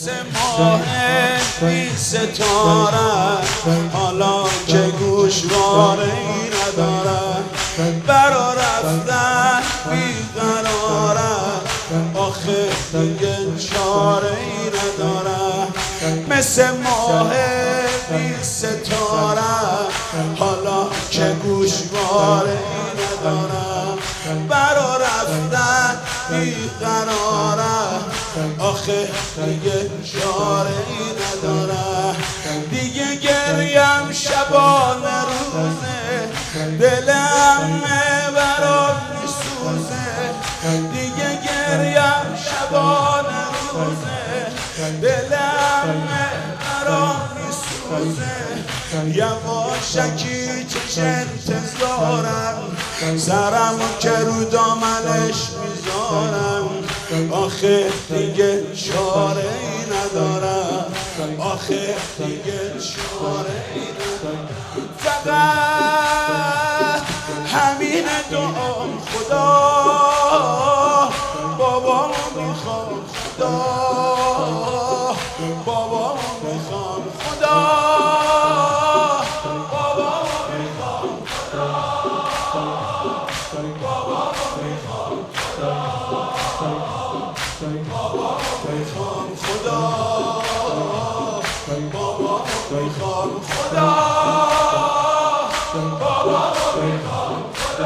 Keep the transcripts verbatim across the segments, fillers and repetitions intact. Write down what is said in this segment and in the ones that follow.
مثل ماه بی ستاره، حالا که گوشواره ای نداره، برا رفتن بیقراره، آخه دیگه چاره ای نداره. مثل ماه بی ستاره، حالا که گوشواره ای نداره، برا رفتن بیقراره، آخه دیگه چاره ای نداره. دیگه گریم شبانه روزه، دلم برام میسوزه. دیگه گریم شبانه روزه، دلم برام میسوزه. یواشکی چش انتظارم، سرم که رو دامنش میذارم، آخه دیگه چاره ای ندارم، آخه دیگه چاره ای ندارم. فقط همین دعام خدا، بابامو میخوام خدا، بابامو میخوام خدا، بابامو میخوام خدا، بابامو میخوام خدا، بابامو میخوام خدا، بابامو میخوام خدا، بابامو میخوام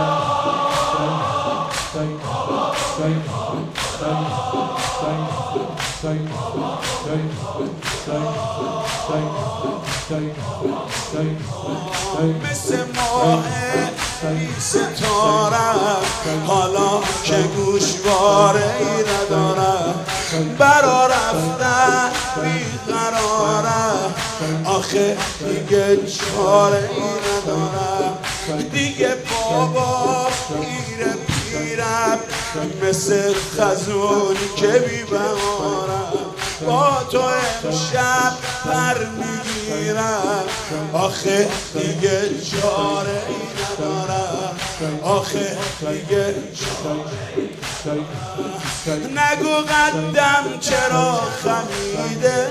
مثل ماه بی ستاره، حالا که گوشواره ای نداره، برا رفتن بیقراره، آخه دیگه چاره ای نداره. دیگه بابا پیر پیرم، مثل خزونی که بی بهارم، با تو امشب پر میگیرم، آخه دیگه چاره ای ندارم، آخه دیگه چاره ای ندارم. نگو قدم چرا خمیده،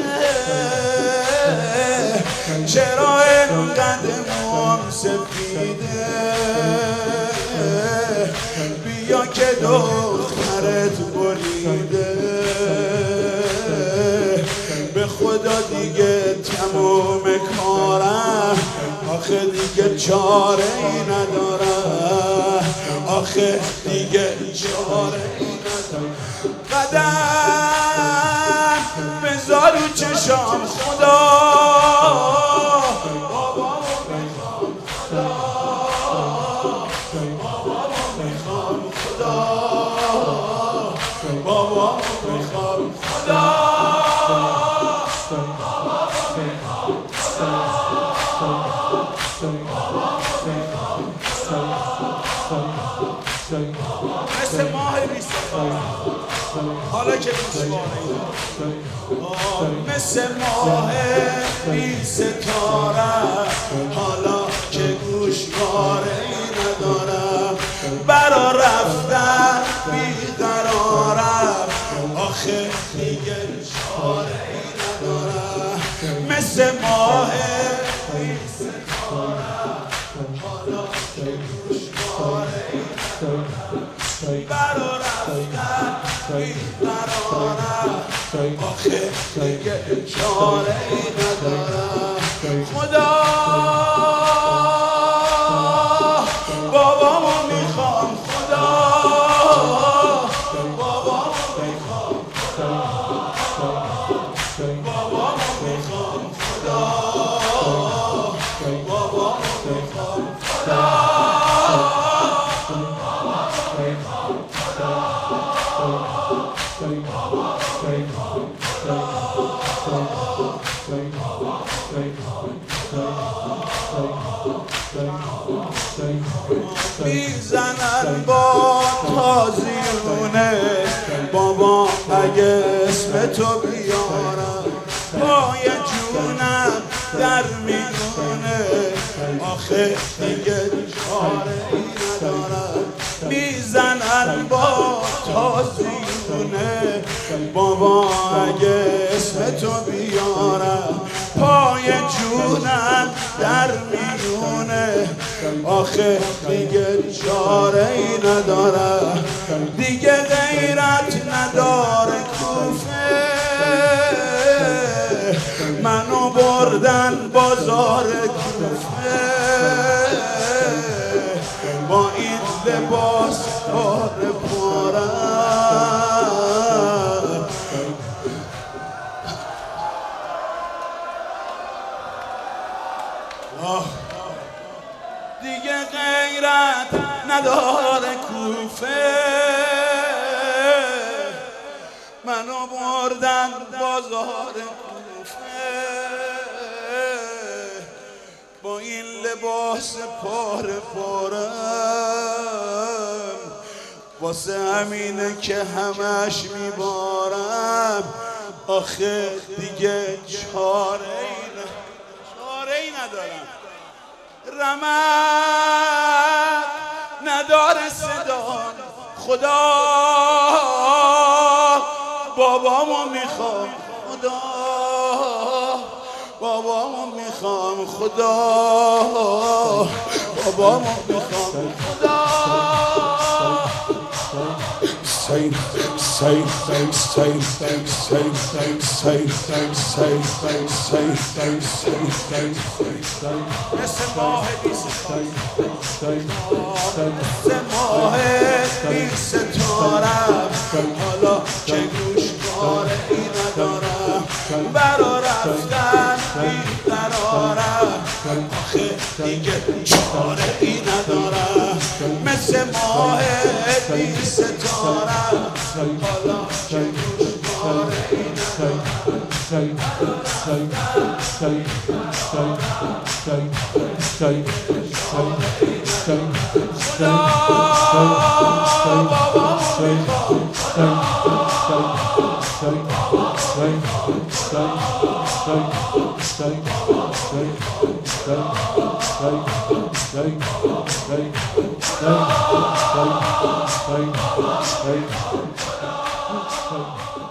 چرا اینقدر موام سفیده، بیا که دخترت بریده، به خدا دیگه تموم کارم، آخه دیگه چاره ای ندارم، آخه دیگه چاره ای ندارم. قدم بذار رو چشام خدا، بابامو میخوام خدا، بابامو میخوام خدا، بابامو میخوام خدا، مثل ماه بی ستاره، حالا که گوشواره ای، مثل ماه بی ستاره، حالا که گوشواره ای ندارم، برا رفتن بیقرارم، آخه دیگه چاره ای ندارم. مثل ماه بی ستاره، حالا که گوشواره ای ندارم، برا رفتن بیقرارم، آخه دیگه چاره ای ندارم. خدا بابامو میخوام خدا، بابامو میخوام خدا، بابامو میخوام خدا، بابامو میخوام خدا. میزنن با تازیونه، بابا اگه اسم تو بیارم، پای جونم در میونه، آخه دیگه چاره ای ندارم. میزنن با تازیونه، بابا اگه اسم تو آخه دیگه چاره ای نداره، دیگه غیرت نداره کوفه. منو بردن بازار کوفه با این لباس پاره پاره. دیگه غیرت نداره کوفه، منو بردن بازار کوفه با این لباس پاره پارم. واسه همینه که همش میبارم، آخه دیگه چاره ای چاره ای ندارم. رمق نداره صدا، خدا بابامو میخوام، خدا بابامو میخوام، خدا بابامو میخوام، خدا. Say, say, say, say, say, say, say, say, say, say, say, say, say, say. مثل ماه بی ستارم، حالا که گوشواره ای ندارم، برا رفتن بیقرارم، آخه دیگه چاره ای ندارم. مثل ماه بی ستارم، حالا که گوشواره ای ندارم. Stay,